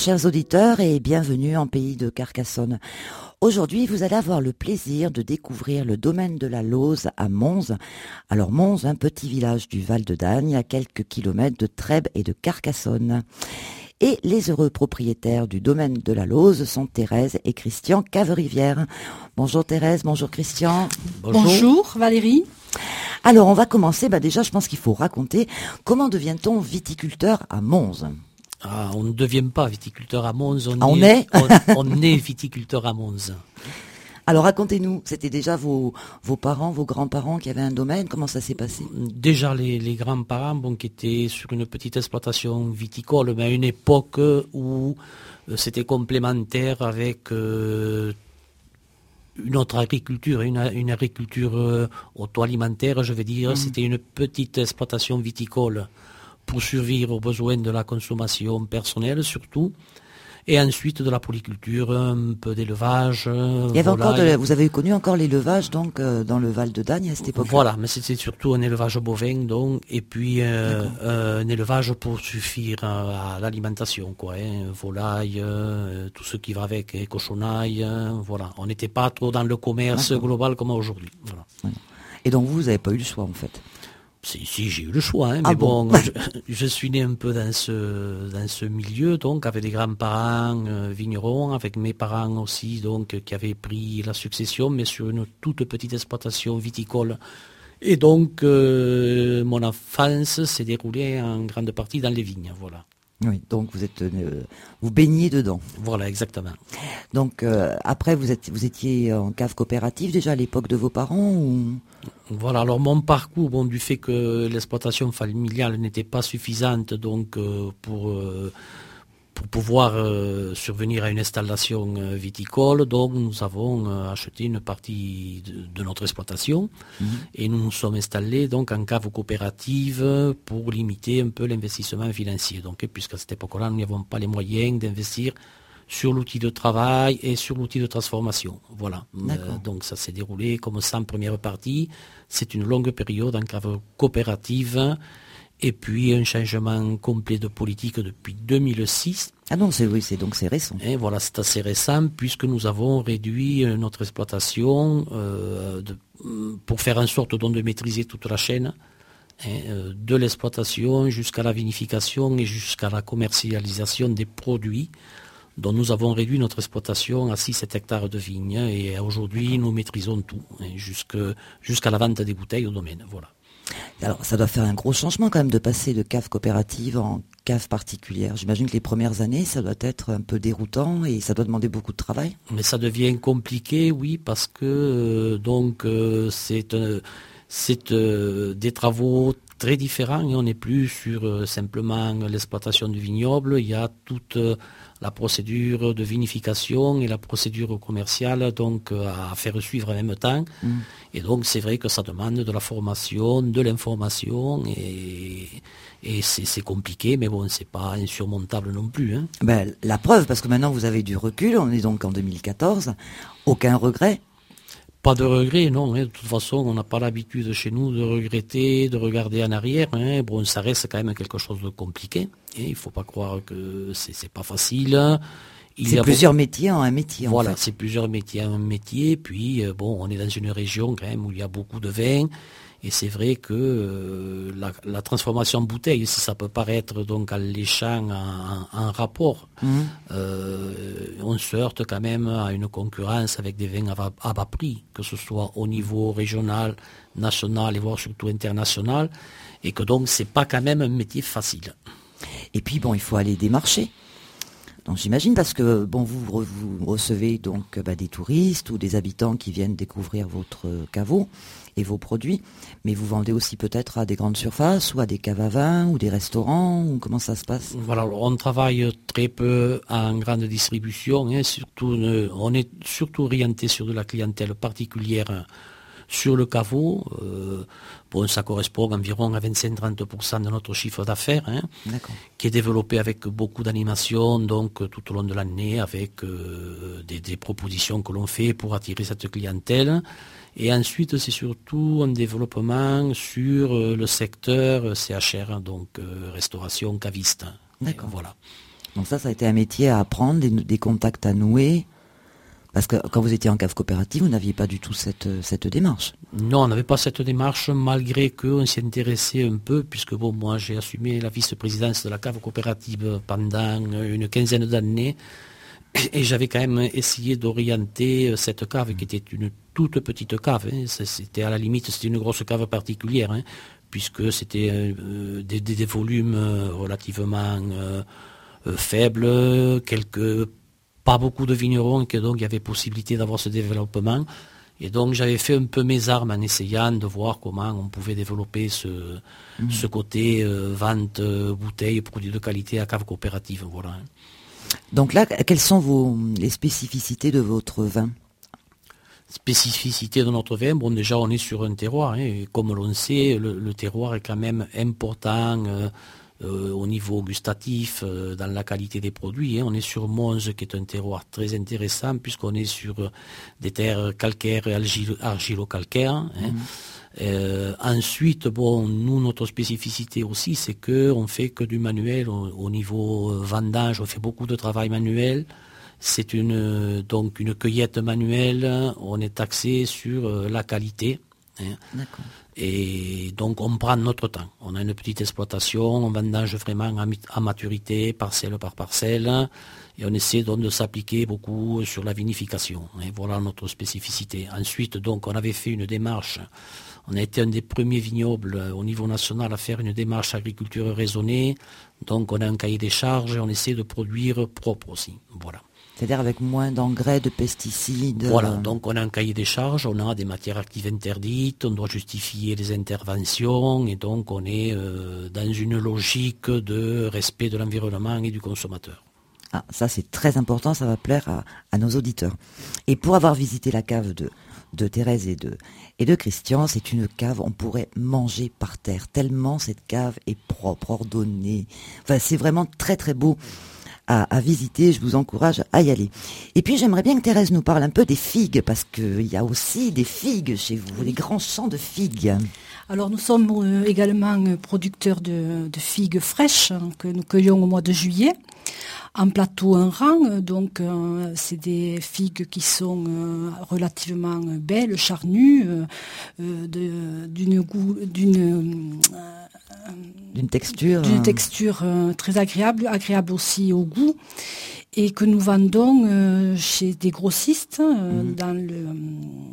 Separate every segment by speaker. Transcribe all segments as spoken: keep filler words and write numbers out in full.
Speaker 1: chers auditeurs, et bienvenue en pays de Carcassonne. Aujourd'hui, vous allez avoir le plaisir de découvrir le domaine de la Lauze à Monze. Alors Monze, un petit village du Val de Dagne, à quelques kilomètres de Trèbes et de Carcassonne. Et les heureux propriétaires du domaine de la Lauze sont Thérèse et Christian Caverivière. Bonjour Thérèse, bonjour Christian.
Speaker 2: Bonjour, bonjour Valérie.
Speaker 1: Alors on va commencer, bah déjà je pense qu'il faut raconter comment devient-on viticulteur à Monze.
Speaker 2: Ah, on ne devient pas viticulteur à Monze, on,
Speaker 1: ah, on
Speaker 2: est,
Speaker 1: est
Speaker 2: on, on est viticulteur à Monze.
Speaker 1: Alors racontez-nous, c'était déjà vos, vos parents, vos grands-parents qui avaient un domaine, comment ça s'est passé?
Speaker 2: Déjà les, les grands-parents bon, qui étaient sur une petite exploitation viticole, mais à une époque où euh, c'était complémentaire avec euh, une autre agriculture, une, une agriculture euh, auto-alimentaire, je veux dire, mmh. C'était une petite exploitation viticole pour survivre aux besoins de la consommation personnelle surtout. Et ensuite de la polyculture, un peu d'élevage.
Speaker 1: Il y avait encore de, vous avez connu encore l'élevage donc euh, dans le Val de Dagne à cette époque.
Speaker 2: Voilà, mais c'était surtout un élevage bovin donc, et puis euh, euh, un élevage pour suffire à, à l'alimentation, quoi. Hein, volaille, euh, tout ce qui va avec, hein, cochonailles, euh, voilà. On n'était pas trop dans le commerce D'accord. global comme aujourd'hui. Voilà.
Speaker 1: Et donc vous, vous n'avez pas eu le choix en fait.
Speaker 2: Si, si, j'ai eu le choix, hein, mais
Speaker 1: ah
Speaker 2: bon,
Speaker 1: bon
Speaker 2: je, je suis né un peu dans ce, dans ce milieu, donc avec des grands-parents euh, vignerons, avec mes parents aussi, donc qui avaient pris la succession, mais sur une toute petite exploitation viticole. Et donc, euh, mon enfance s'est déroulée en grande partie dans les vignes, voilà.
Speaker 1: Oui, donc vous êtes, euh, vous baignez dedans.
Speaker 2: Voilà, exactement.
Speaker 1: Donc euh, après, vous êtes, vous étiez en cave coopérative déjà à l'époque de vos parents ou...
Speaker 2: Voilà, alors mon parcours, bon, du fait que l'exploitation familiale n'était pas suffisante, donc euh, pour euh, pour pouvoir euh, survenir à une installation euh, viticole, donc nous avons euh, acheté une partie de, de notre exploitation mmh. et nous nous sommes installés donc en cave coopérative pour limiter un peu l'investissement financier. Donc, puisqu'à cette époque-là, nous n'avons pas les moyens d'investir sur l'outil de travail et sur l'outil de transformation. Voilà. Euh, donc ça s'est déroulé comme ça en première partie. C'est une longue période en cave coopérative. Et puis un changement complet de politique depuis deux mille six.
Speaker 1: Ah non, c'est oui, c'est donc c'est récent.
Speaker 2: Et voilà, c'est assez récent puisque nous avons réduit notre exploitation euh, de, pour faire en sorte donc, de maîtriser toute la chaîne, hein, de l'exploitation jusqu'à la vinification et jusqu'à la commercialisation des produits. Donc nous avons réduit notre exploitation à six à sept hectares de vignes et aujourd'hui nous maîtrisons tout, hein, jusque, jusqu'à la vente des bouteilles au domaine. Voilà.
Speaker 1: Alors ça doit faire un gros changement quand même de passer de cave coopérative en cave particulière. J'imagine que les premières années, ça doit être un peu déroutant et ça doit demander beaucoup de travail.
Speaker 2: Mais ça devient compliqué, oui, parce que euh, donc euh, c'est, euh, c'est euh, des travaux très différents et on n'est plus sur euh, simplement l'exploitation du vignoble. Il y a toute euh, la procédure de vinification et la procédure commerciale donc euh, à faire suivre en même temps. Mmh. Et donc c'est vrai que ça demande de la formation, de l'information et, et c'est, c'est compliqué, mais bon, c'est pas insurmontable non plus. Hein.
Speaker 1: Ben, la preuve, parce que maintenant vous avez du recul, on est donc en deux mille quatorze, aucun regret?
Speaker 2: Pas de regret, non. Hein. De toute façon, on n'a pas l'habitude chez nous de regretter, de regarder en arrière. Hein. Bon, ça reste quand même quelque chose de compliqué. Et il ne faut pas croire que c'est, c'est pas facile. Il
Speaker 1: c'est
Speaker 2: y a
Speaker 1: plusieurs
Speaker 2: beaucoup...
Speaker 1: métiers en un métier.
Speaker 2: Voilà,
Speaker 1: en fait.
Speaker 2: c'est plusieurs métiers en un métier. Puis, euh, bon, on est dans une région quand même où il y a beaucoup de vin. Et c'est vrai que euh, la, la transformation en bouteille, si ça peut paraître donc alléchant en, en rapport, mmh. euh, on se heurte quand même à une concurrence avec des vins à bas, à bas prix, que ce soit au niveau régional, national et voire surtout international, et que donc c'est pas quand même un métier facile.
Speaker 1: Et puis bon, il faut aller démarcher. Donc j'imagine parce que bon vous, vous recevez donc bah, des touristes ou des habitants qui viennent découvrir votre caveau et vos produits, mais vous vendez aussi peut-être à des grandes surfaces ou à des caves à vin ou des restaurants ou comment ça se passe?
Speaker 2: Voilà, on travaille très peu en grande distribution, hein, surtout on est surtout orienté sur de la clientèle particulière sur le caveau. Euh, bon, ça correspond environ à vingt-cinq à trente pour cent de notre chiffre d'affaires, hein, qui est développé avec beaucoup d'animation, donc tout au long de l'année, avec euh, des, des propositions que l'on fait pour attirer cette clientèle. Et ensuite, c'est surtout un développement sur euh, le secteur C H R, donc euh, restauration caviste.
Speaker 1: D'accord.
Speaker 2: Et voilà.
Speaker 1: Donc ça, ça a été un métier à apprendre, des, des contacts à nouer. Parce que quand vous étiez en cave coopérative, vous n'aviez pas du tout cette, cette démarche.
Speaker 2: Non, on n'avait pas cette démarche, malgré qu'on s'y intéressait un peu, puisque bon, moi j'ai assumé la vice-présidence de la cave coopérative pendant une quinzaine d'années, et j'avais quand même essayé d'orienter cette cave, qui était une toute petite cave. Hein. C'était à la limite, c'était une grosse cave particulière, hein, puisque c'était euh, des, des, des volumes relativement euh, euh, faibles, quelques... pas beaucoup de vignerons, et donc il y avait possibilité d'avoir ce développement. Et donc j'avais fait un peu mes armes en essayant de voir comment on pouvait développer ce, mmh. ce côté euh, vente, euh, bouteilles, produits de qualité à cave coopérative. Voilà.
Speaker 1: Donc là, quelles sont vos, les spécificités de votre vin ?
Speaker 2: Spécificité de notre vin, bon déjà on est sur un terroir, hein, et comme l'on sait, le, le terroir est quand même important euh, Euh, au niveau gustatif, euh, dans la qualité des produits. Hein. On est sur Monze, qui est un terroir très intéressant, puisqu'on est sur euh, des terres calcaires et argilo-calcaires. Hein. Mmh. Euh, ensuite, bon, nous, notre spécificité aussi, c'est qu'on ne fait que du manuel. Au, au niveau euh, vendange, on fait beaucoup de travail manuel. C'est une, euh, donc une cueillette manuelle. On est axé sur euh, la qualité. Hein.
Speaker 1: D'accord.
Speaker 2: Et donc on prend notre temps. On a une petite exploitation, on vendange vraiment à maturité, parcelle par parcelle, et on essaie donc de s'appliquer beaucoup sur la vinification. Et voilà notre spécificité. Ensuite, donc, on avait fait une démarche. On a été un des premiers vignobles au niveau national à faire une démarche agriculture raisonnée. Donc on a un cahier des charges et on essaie de produire propre aussi. Voilà.
Speaker 1: C'est-à-dire avec moins d'engrais, de pesticides.
Speaker 2: Voilà, donc on a un cahier des charges, on a des matières actives interdites, on doit justifier les interventions, et donc on est euh, dans une logique de respect de l'environnement et du consommateur.
Speaker 1: Ah, ça c'est très important, ça va plaire à, à nos auditeurs. Et pour avoir visité la cave de, de Thérèse et de, et de Christian, c'est une cave, on pourrait manger par terre, tellement cette cave est propre, ordonnée. Enfin, c'est vraiment très très beau. À, à visiter, je vous encourage à y aller. Et puis j'aimerais bien que Thérèse nous parle un peu des figues, parce qu'il y a aussi des figues chez vous, des grands champs de figues.
Speaker 3: Alors nous sommes euh, également producteurs de, de figues fraîches, hein, que nous cueillons au mois de juillet, en plateau un rang. Donc euh, c'est des figues qui sont euh, relativement belles, charnues, euh, euh, de, d'une goût, d'une euh,
Speaker 1: d'une texture,
Speaker 3: d'une texture euh, très agréable, agréable aussi au goût, et que nous vendons euh, chez des grossistes euh, mmh. dans le. Euh,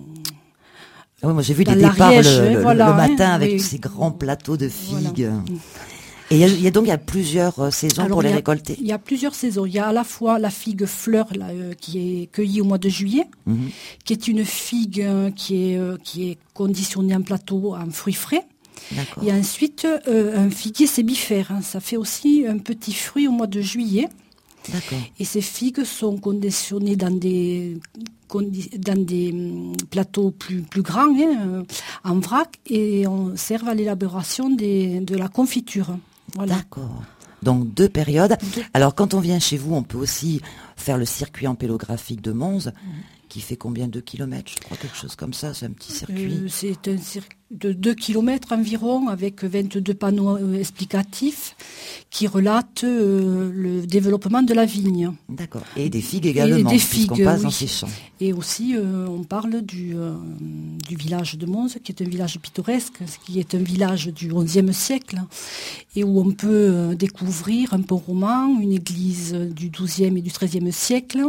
Speaker 1: oui, moi j'ai vu des départs le, le, voilà, le matin hein, avec oui. ces grands plateaux de figues. Voilà. Et il y, y a donc il y a plusieurs euh, saisons Alors, pour les
Speaker 3: a,
Speaker 1: récolter.
Speaker 3: Il y a plusieurs saisons. Il y a à la fois la figue fleur là, euh, qui est cueillie au mois de juillet, mmh. qui est une figue euh, qui est euh, qui est conditionnée en plateau en fruits frais. D'accord. Et ensuite, euh, un figuier sébifère. Hein, ça fait aussi un petit fruit au mois de juillet.
Speaker 1: D'accord.
Speaker 3: Et ces figues sont conditionnées dans des, dans des plateaux plus, plus grands, hein, en vrac, et on sert à l'élaboration des, de la confiture. Voilà.
Speaker 1: D'accord. Donc deux périodes. Deux. Alors quand on vient chez vous, on peut aussi faire le circuit ampélographique de Monze, mmh. qui fait combien de kilomètres, je crois, quelque chose comme ça, c'est un petit circuit.
Speaker 3: Euh, c'est un circuit de deux kilomètres environ, avec vingt-deux panneaux euh, explicatifs qui relatent euh, le développement de la vigne.
Speaker 1: D'accord. Et des figues également, puisqu'on passe oui. dans ces champs.
Speaker 3: Et aussi, euh, on parle du, euh, du village de Monze, qui est un village pittoresque, qui est un village du onzième siècle, et où on peut euh, découvrir un pont roman, une église du douzième et du treizième siècle.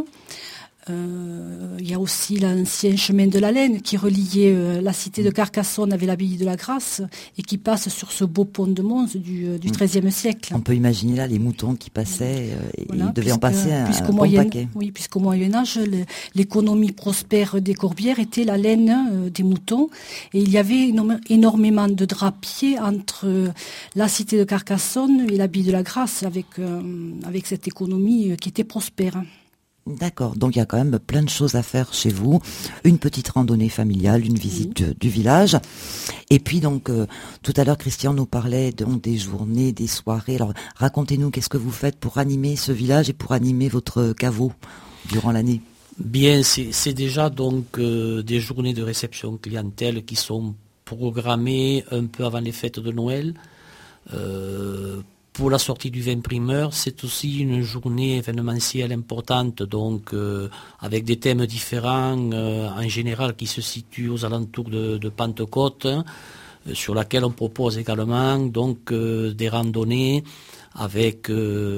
Speaker 3: Euh, il y a aussi l'ancien chemin de la Laine qui reliait euh, la cité de Carcassonne avec l'abbaye de la Grâce et qui passe sur ce beau pont de Monze du, euh, du treizième siècle.
Speaker 1: On peut imaginer là les moutons qui passaient euh, et voilà, ils devaient en passer un, un bon
Speaker 3: moyen,
Speaker 1: paquet.
Speaker 3: Oui, puisqu'au Moyen-Âge, le, l'économie prospère des corbières était la laine euh, des moutons, et il y avait énorme, énormément de drapiers entre euh, la cité de Carcassonne et l'abbaye de la Grâce avec, euh, avec cette économie euh, qui était prospère.
Speaker 1: D'accord, donc il y a quand même plein de choses à faire chez vous, une petite randonnée familiale, une visite oui. du village, et puis donc euh, tout à l'heure Christian nous parlait donc des journées, des soirées. Alors racontez-nous qu'est-ce que vous faites pour animer ce village et pour animer votre caveau durant l'année.
Speaker 2: Bien, c'est, c'est déjà donc euh, des journées de réception clientèle qui sont programmées un peu avant les fêtes de Noël. Euh, pour la sortie du vin primeur, c'est aussi une journée événementielle importante, donc euh, avec des thèmes différents, euh, en général qui se situent aux alentours de, de Pentecôte, euh, sur laquelle on propose également donc euh, des randonnées avec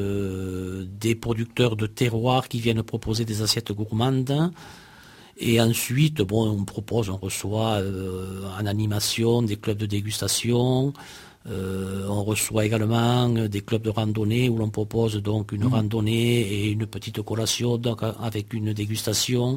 Speaker 2: euh, des producteurs de terroir qui viennent proposer des assiettes gourmandes. Et ensuite, bon, on propose, on reçoit euh, en animation des clubs de dégustation. Euh, on reçoit également des clubs de randonnée où l'on propose donc une mmh. randonnée et une petite collation donc, avec une dégustation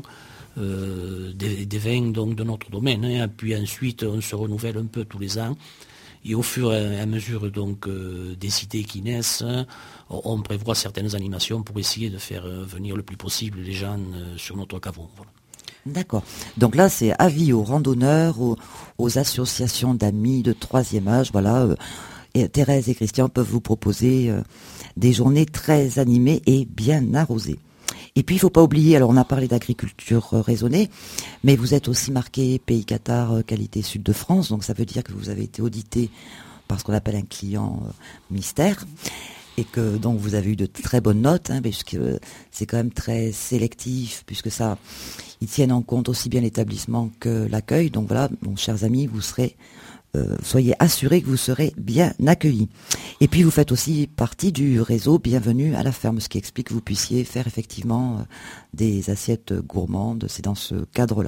Speaker 2: euh, des, des vins donc, de notre domaine. Hein. Puis ensuite, on se renouvelle un peu tous les ans. Et au fur et à mesure donc euh, des idées qui naissent, on prévoit certaines animations pour essayer de faire venir le plus possible les gens euh, sur notre caveau. Voilà.
Speaker 1: D'accord. Donc là, c'est avis aux randonneurs, aux, aux associations d'amis de troisième âge. Voilà. Euh, et Thérèse et Christian peuvent vous proposer euh, des journées très animées et bien arrosées. Et puis, il ne faut pas oublier, alors on a parlé d'agriculture euh, raisonnée, mais vous êtes aussi marqué Pays Cathare euh, qualité Sud de France. Donc ça veut dire que vous avez été audité par ce qu'on appelle un client euh, mystère. Et que donc vous avez eu de très bonnes notes, hein, puisque c'est quand même très sélectif, puisque ça, ils tiennent en compte aussi bien l'établissement que l'accueil. Donc voilà, mon chers amis, vous serez, euh, soyez assurés que vous serez bien accueillis. Et puis vous faites aussi partie du réseau Bienvenue à la ferme, ce qui explique que vous puissiez faire effectivement euh, des assiettes gourmandes. C'est dans ce cadre-là.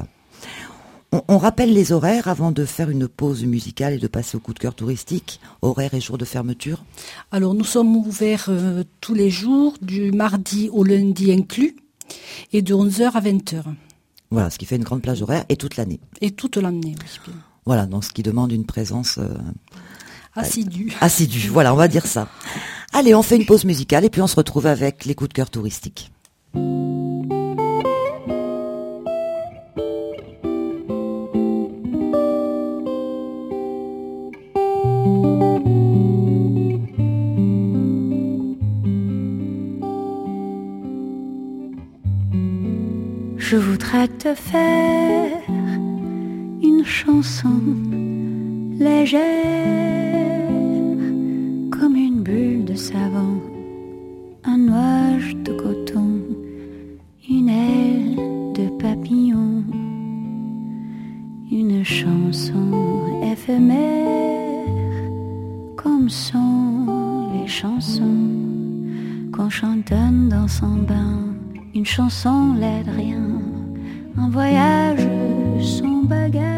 Speaker 1: On, on rappelle les horaires avant de faire une pause musicale et de passer au coup de cœur touristique. Horaires et jours de fermeture.
Speaker 3: Alors nous sommes ouverts euh, tous les jours, du mardi au lundi inclus, et de onze heures à vingt heures.
Speaker 1: Voilà, ce qui fait une grande plage horaire, et toute l'année.
Speaker 3: Et toute l'année, oui.
Speaker 1: Voilà, donc ce qui demande une présence... Euh,
Speaker 3: assidue.
Speaker 1: Euh, assidue, voilà, on va dire ça. Allez, on fait une pause musicale et puis on se retrouve avec les coups de cœur touristiques.
Speaker 4: Je voudrais te faire une chanson légère, comme une bulle de savon, un nuage de coton, une aile de papillon, une chanson éphémère, comme sont les chansons qu'on chantonne dans son bain. Une chanson l'aide rien, un voyage sans bagage.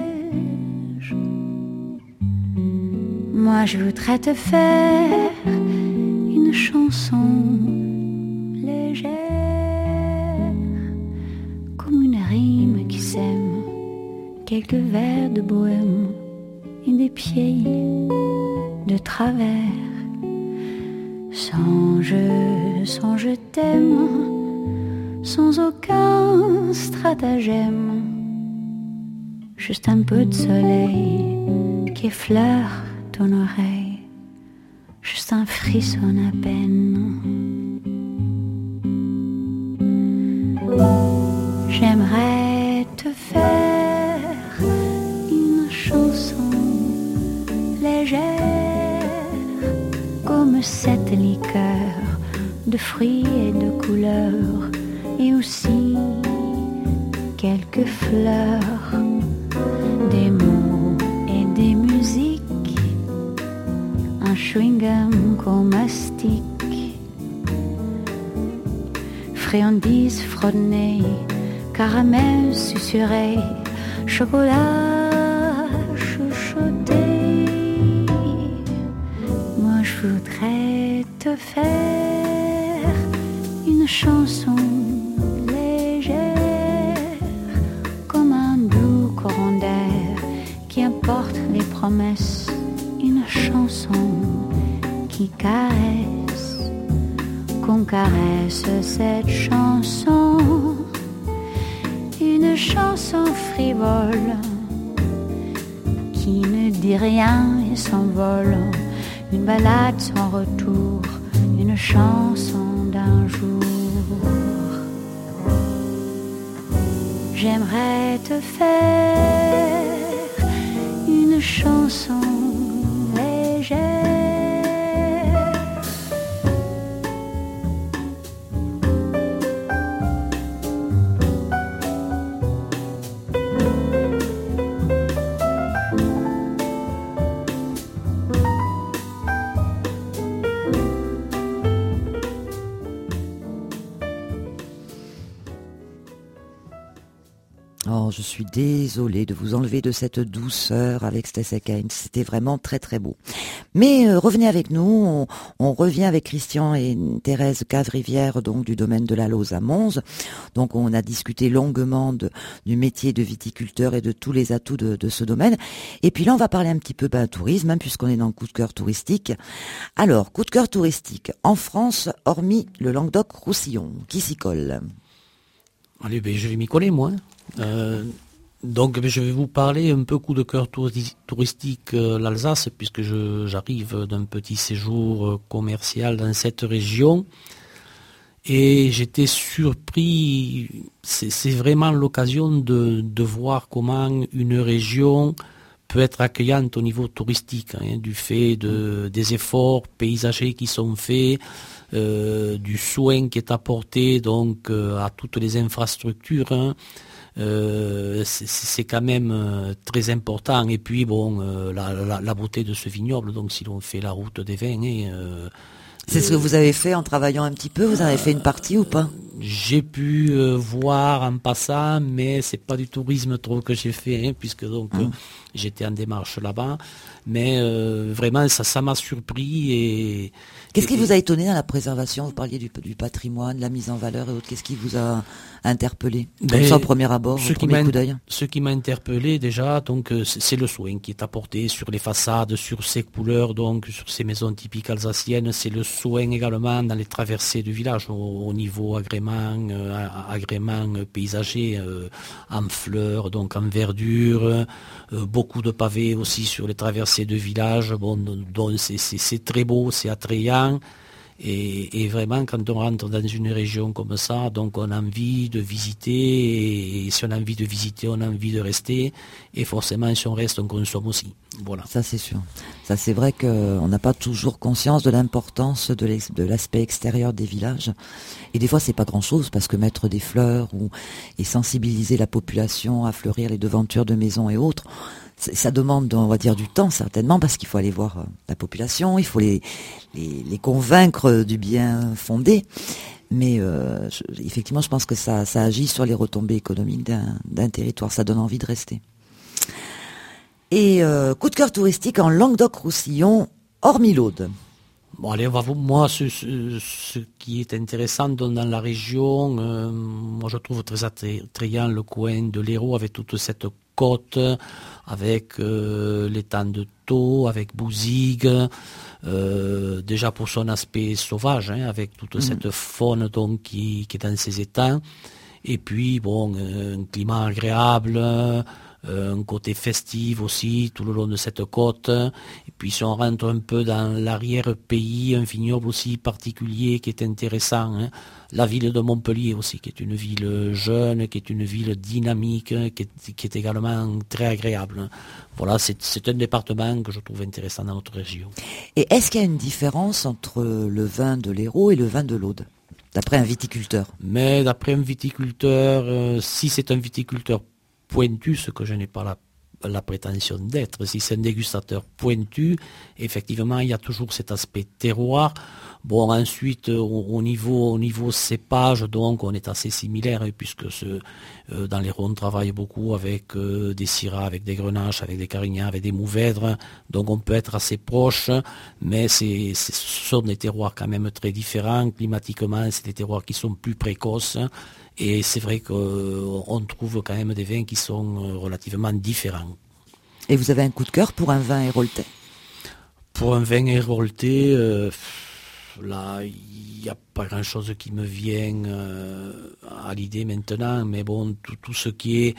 Speaker 4: Moi je voudrais te faire une chanson légère, comme une rime qui sème quelques vers de bohème et des pieds de travers. Sans je, sans je t'aime, sans aucun stratagème, juste un peu de soleil qui effleure ton oreille, juste un frisson à peine. J'aimerais te faire une chanson légère, comme cette liqueur de fruits et de couleurs, et aussi quelques fleurs, des mots et des musiques, un chewing-gum qu'on mastique, friandises fredonnées, caramel susurré, chocolat chuchoté. Moi je voudrais te faire une chanson les promesses, une chanson qui caresse, qu'on caresse cette chanson, une chanson frivole qui ne dit rien et s'envole, une balade sans retour, une chanson d'un jour. J'aimerais te faire une chanson légère,
Speaker 1: suis désolée de vous enlever de cette douceur avec Stessekheim. C'était vraiment très très beau. Mais euh, revenez avec nous, on, on revient avec Christian et Thérèse Cave-Rivière, donc du domaine de la Lauze à Monze. Donc on a discuté longuement de, du métier de viticulteur et de tous les atouts de, de ce domaine. Et puis là, on va parler un petit peu ben, tourisme, hein, puisqu'on est dans le coup de cœur touristique. Alors, coup de cœur touristique, en France, hormis le Languedoc-Roussillon, qui s'y colle?
Speaker 2: Allez, ben, je vais m'y coller, moi. Euh, donc, ben, je vais vous parler un peu coup de cœur touri- touristique euh, l'Alsace, puisque je, j'arrive d'un petit séjour euh, commercial dans cette région. Et j'étais surpris, c'est, c'est vraiment l'occasion de, de voir comment une région peut être accueillante au niveau touristique, hein, du fait de, des efforts paysagers qui sont faits, Euh, du soin qui est apporté donc euh, à toutes les infrastructures, hein. euh, c'est, c'est quand même euh, très important. Et puis bon, euh, la, la, la beauté de ce vignoble, donc si l'on fait la route des vins, et, euh,
Speaker 1: c'est ce que vous avez fait en travaillant un petit peu? Vous en avez fait une partie ou pas?
Speaker 2: J'ai pu euh, voir en passant, mais c'est pas du tourisme trop que j'ai fait, hein, puisque donc mmh. euh, j'étais en démarche là-bas. Mais euh, vraiment, ça, ça m'a surpris. Et
Speaker 1: qu'est-ce qui
Speaker 2: et,
Speaker 1: vous a étonné dans la préservation? Vous parliez du, du patrimoine, de la mise en valeur et autres. Qu'est-ce qui vous a interpellé comme ça au premier abord, au premier coup d'œil?
Speaker 2: Ce qui m'a interpellé déjà, donc c'est, c'est le soin qui est apporté sur les façades, sur ces couleurs, donc sur ces maisons typiques alsaciennes. C'est le soin également dans les traversées du village, au, au niveau agrément, euh, agrément paysager, euh, en fleurs, donc en verdure, euh, beaucoup de pavés aussi sur les traversées de village. Bon, donc c'est, c'est, c'est très beau, c'est attrayant. Et, et vraiment, quand on rentre dans une région comme ça, donc on a envie de visiter, et si on a envie de visiter, on a envie de rester, et forcément, si on reste, on consomme aussi. Voilà.
Speaker 1: Ça, c'est sûr. Ça, c'est vrai qu'on n'a pas toujours conscience de l'importance de, l'ex- de l'aspect extérieur des villages. Et des fois, c'est pas grand-chose, parce que mettre des fleurs ou, et sensibiliser la population à fleurir les devantures de maisons et autres, ça demande, on va dire, du temps, certainement, parce qu'il faut aller voir la population, il faut les, les, les convaincre du bien fondé. Mais euh, je, effectivement, je pense que ça, ça agit sur les retombées économiques d'un, d'un territoire. Ça donne envie de rester. Et euh, coup de cœur touristique en Languedoc-Roussillon, hormis l'Aude.
Speaker 2: Bon, allez, on va voir. Moi, ce, ce, ce qui est intéressant dans, dans la région, euh, moi, je trouve très attrayant le coin de l'Hérault avec toute cette côte, avec euh, l'étang de Thau, avec Bouzigues, euh, déjà pour son aspect sauvage, hein, avec toute mmh. cette faune donc qui, qui est dans ces étangs. Et puis, bon, un climat agréable, un côté festif aussi tout le long de cette côte. Et puis si on rentre un peu dans l'arrière-pays, un vignoble aussi particulier qui est intéressant, hein. La ville de Montpellier aussi, qui est une ville jeune, qui est une ville dynamique, qui est, qui est également très agréable. Voilà, c'est, c'est un département que je trouve intéressant dans notre région.
Speaker 1: Et est-ce qu'il y a une différence entre le vin de l'Hérault et le vin de l'Aude, d'après un viticulteur?
Speaker 2: Mais d'après un viticulteur, euh, si c'est un viticulteur pointu, ce que je n'ai pas la, la prétention d'être, si c'est un dégustateur pointu, effectivement, il y a toujours cet aspect terroir. Bon, ensuite, au, au niveau au niveau cépage, donc, on est assez similaire, hein, puisque ce, euh, dans l'Hérault, on travaille beaucoup avec euh, des syrahs, avec des grenaches, avec des carignans, avec des mourvèdres, donc on peut être assez proche, mais c'est, c'est, ce sont des terroirs quand même très différents. Climatiquement, c'est des terroirs qui sont plus précoces, hein, et c'est vrai qu'on trouve quand même des vins qui sont relativement différents.
Speaker 1: Et vous avez un coup de cœur pour un vin héroltais?
Speaker 2: Pour un vin héroltais, euh, là, il n'y a pas grand-chose qui me vient euh, à l'idée maintenant, mais bon, tout, tout ce qui est,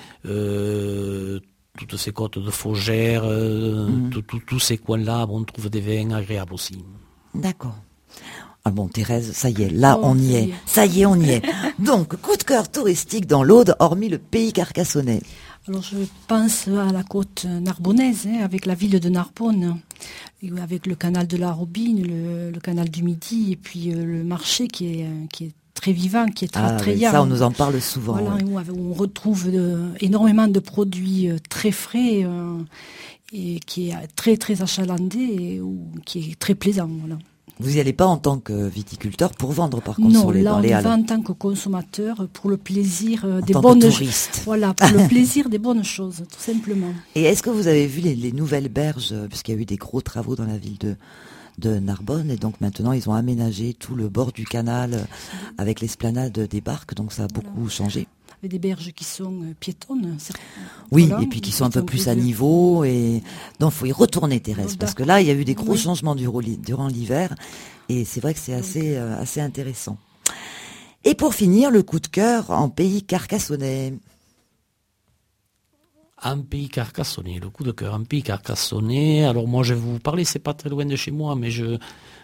Speaker 2: euh, toutes ces côtes de Faugère, euh, mmh. tout, tout, tous ces coins-là, bon, on trouve des vins agréables aussi.
Speaker 1: D'accord. Ah bon, Thérèse, ça y est, là,
Speaker 3: oh,
Speaker 1: on y est. Ça y est, on y est. Donc, coup de cœur touristique dans l'Aude, hormis le pays carcassonnais.
Speaker 3: Alors, je pense à la côte narbonnaise, hein, avec la ville de Narbonne, avec le canal de la Robine, le, le canal du Midi, et puis euh, le marché qui est, qui est très vivant, qui est très
Speaker 1: ah,
Speaker 3: attrayant.
Speaker 1: Oui, ça, on nous en parle souvent.
Speaker 3: Voilà,
Speaker 1: ouais.
Speaker 3: où on retrouve de, énormément de produits euh, très frais, euh, et qui est très, très achalandé, et où, qui est très plaisant, voilà.
Speaker 1: Vous n'y allez pas en tant que viticulteur pour vendre, par contre,
Speaker 3: non,
Speaker 1: sur les,
Speaker 3: là,
Speaker 1: dans
Speaker 3: on
Speaker 1: les
Speaker 3: y
Speaker 1: halles.
Speaker 3: va en tant que consommateur pour le plaisir euh,
Speaker 1: En
Speaker 3: des
Speaker 1: tant
Speaker 3: bonnes
Speaker 1: que touriste.
Speaker 3: Voilà, pour le plaisir des bonnes choses, tout simplement.
Speaker 1: Et est-ce que vous avez vu les, les nouvelles berges, euh, puisqu'il y a eu des gros travaux dans la ville de, de Narbonne, et donc maintenant ils ont aménagé tout le bord du canal euh, avec l'esplanade des barques, donc ça a beaucoup
Speaker 3: Voilà.
Speaker 1: changé.
Speaker 3: Avec des berges qui sont euh, piétonnes. c'est-
Speaker 1: Oui,
Speaker 3: voilà,
Speaker 1: et puis qui sont un peu
Speaker 3: sont
Speaker 1: plus
Speaker 3: plus
Speaker 1: à
Speaker 3: de-
Speaker 1: niveau, et donc faut y retourner, Thérèse,
Speaker 3: Oh,
Speaker 1: parce que là il y a eu des gros
Speaker 3: Oui.
Speaker 1: changements durant l'hi- durant l'hiver, et c'est vrai que c'est assez euh, assez intéressant. Et pour finir, le coup de cœur en pays carcassonnais.
Speaker 2: Un pays carcassonnais, le coup de cœur, un pays carcassonnais. Alors moi je vais vous parler, c'est pas très loin de chez moi, mais je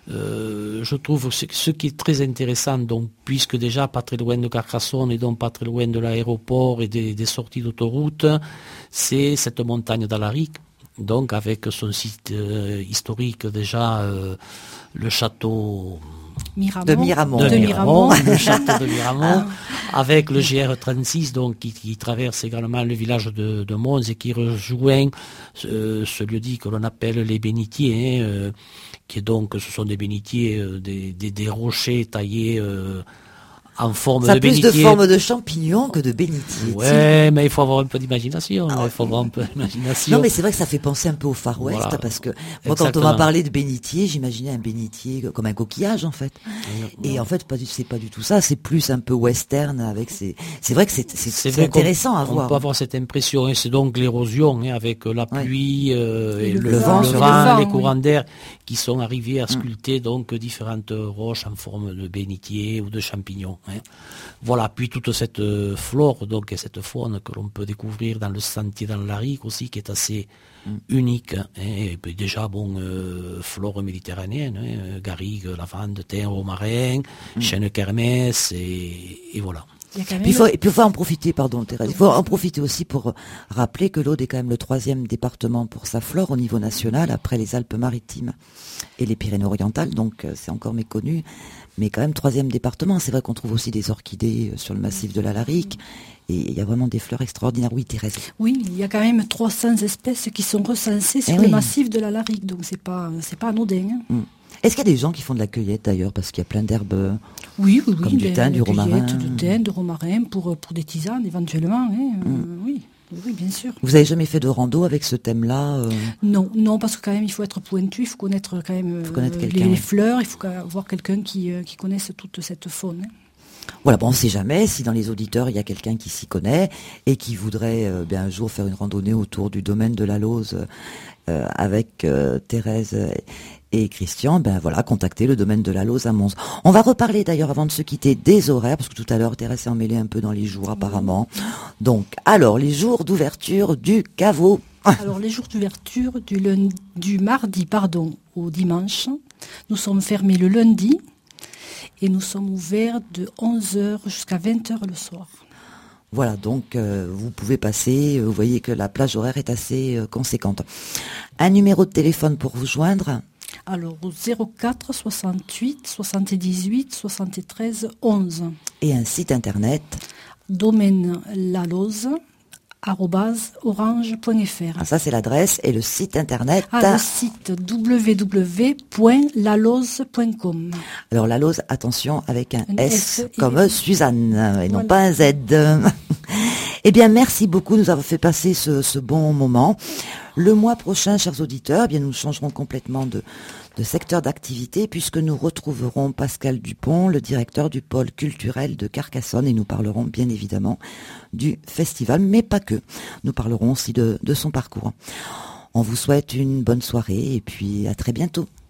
Speaker 2: euh, je trouve ce, ce qui est très intéressant, donc puisque déjà pas très loin de Carcassonne et donc pas très loin de l'aéroport et des, des sorties d'autoroute, c'est cette montagne d'Alaric, donc avec son site euh, historique déjà, euh, le château
Speaker 3: Miramont.
Speaker 1: De Miramont.
Speaker 2: de
Speaker 3: De
Speaker 2: Miramont,
Speaker 3: Miramont.
Speaker 2: le château de Miramont, avec le G R trente-six, donc qui, qui traverse également le village de, de Mons et qui rejoint euh, ce lieu-dit que l'on appelle les bénitiers, hein, euh, qui est donc, ce sont des bénitiers, euh, des, des, des rochers taillés euh, en forme
Speaker 1: Ça a
Speaker 2: de
Speaker 1: plus
Speaker 2: bénitier.
Speaker 1: de forme de champignon que de bénitier.
Speaker 2: Ouais, mais il faut avoir un peu d'imagination. Il faut avoir un peu d'imagination.
Speaker 1: Non, mais c'est vrai que ça fait penser un peu au Far West,
Speaker 2: Voilà.
Speaker 1: parce que moi, quand on
Speaker 2: Exactement.
Speaker 1: m'a parlé de bénitier, j'imaginais un bénitier comme un coquillage, en fait. Et en fait, pas du, c'est pas du tout ça. C'est plus un peu western avec ces. C'est vrai que c'est, c'est, c'est
Speaker 2: vrai qu'on-
Speaker 1: intéressant à
Speaker 2: on
Speaker 1: voir.
Speaker 2: peut avoir cette impression, et c'est donc l'érosion, hein, avec la
Speaker 1: Ouais.
Speaker 2: pluie euh, et,
Speaker 3: Et
Speaker 2: le,
Speaker 3: le
Speaker 2: le
Speaker 1: vent,
Speaker 2: vent,
Speaker 1: sur le
Speaker 3: vent,
Speaker 2: les
Speaker 3: oui.
Speaker 2: courants d'air qui sont arrivés à sculpter donc différentes roches en forme de bénitier ou de champignons. Hein. Voilà, puis toute cette euh, flore donc et cette faune que l'on peut découvrir dans le sentier dans l'Aric aussi, qui est assez unique. Hein, et puis déjà, bon, euh, flore méditerranéenne, hein, garrigue, lavande, thym, romarin, chêne kermès, et, et voilà.
Speaker 3: Il y a quand même
Speaker 1: Puis il faut, et puis il faut en profiter, pardon Thérèse, il faut en profiter aussi pour rappeler que l'Aude est quand même le troisième département pour sa flore au niveau national, après les Alpes-Maritimes et les Pyrénées-Orientales, donc euh, c'est encore méconnu, mais quand même troisième département. C'est vrai qu'on trouve aussi des orchidées euh, sur le massif de l'Alaric, et il y a vraiment des fleurs extraordinaires. Oui, Thérèse.
Speaker 3: Oui, il y a quand même trois cents espèces qui sont recensées sur
Speaker 1: Eh
Speaker 3: le
Speaker 1: oui.
Speaker 3: massif de la Larique, donc c'est pas c'est pas anodin. hein.
Speaker 1: Mm. Est-ce qu'il y a des gens qui font de la cueillette d'ailleurs, parce qu'il y a plein d'herbes euh,
Speaker 3: Oui, oui, oui.
Speaker 1: Comme du
Speaker 3: les-
Speaker 1: thym,
Speaker 3: les
Speaker 1: du romarin.
Speaker 3: cueillettes de thym, de romarin pour, pour des tisanes éventuellement. hein, euh,
Speaker 1: Mm.
Speaker 3: oui, oui, bien sûr.
Speaker 1: Vous avez jamais fait de rando avec ce thème-là euh,
Speaker 3: Non, non, parce que quand même il faut être pointu, il faut connaître quand même
Speaker 1: Faut connaître
Speaker 3: euh,
Speaker 1: quelqu'un,
Speaker 3: les, les
Speaker 1: ouais.
Speaker 3: fleurs, il faut avoir quelqu'un qui, euh, qui connaisse toute cette faune. hein.
Speaker 1: Voilà, bon, on ne sait jamais si dans les auditeurs il y a quelqu'un qui s'y connaît et qui voudrait euh, bien un jour faire une randonnée autour du domaine de la Lose euh, avec euh, Thérèse et Christian. Ben voilà, contactez le domaine de la Lose à Mons. On va reparler d'ailleurs avant de se quitter des horaires, parce que tout à l'heure Thérèse s'est emmêlée un peu dans les jours apparemment. Donc, alors les jours d'ouverture du caveau.
Speaker 3: Alors les jours d'ouverture du, lundi, du mardi pardon, au dimanche, nous sommes fermés le lundi et nous sommes ouverts de onze heures jusqu'à vingt heures le soir.
Speaker 1: Voilà, donc euh, vous pouvez passer, euh, vous voyez que la plage horaire est assez euh, conséquente. Un numéro de téléphone pour vous joindre?
Speaker 3: Alors au zéro quatre soixante-huit soixante-dix-huit soixante-treize onze.
Speaker 1: Et un site internet?
Speaker 3: Domaine lalose arobase orange point f r.
Speaker 1: Ah, ça c'est l'adresse, et le site internet?
Speaker 3: Ah, le site w w w point lalose point com.
Speaker 1: Alors la Lose, attention, avec un
Speaker 3: Un
Speaker 1: S,
Speaker 3: S,
Speaker 1: comme
Speaker 3: et-
Speaker 1: Suzanne, et non
Speaker 3: Voilà.
Speaker 1: pas un Z. Eh bien, merci beaucoup de nous avoir fait passer ce, ce bon moment. Le mois prochain, chers auditeurs, eh bien nous changerons complètement de, de secteur d'activité, puisque nous retrouverons Pascal Dupont, le directeur du pôle culturel de Carcassonne, et nous parlerons bien évidemment du festival, mais pas que. Nous parlerons aussi de, de son parcours. On vous souhaite une bonne soirée et puis à très bientôt.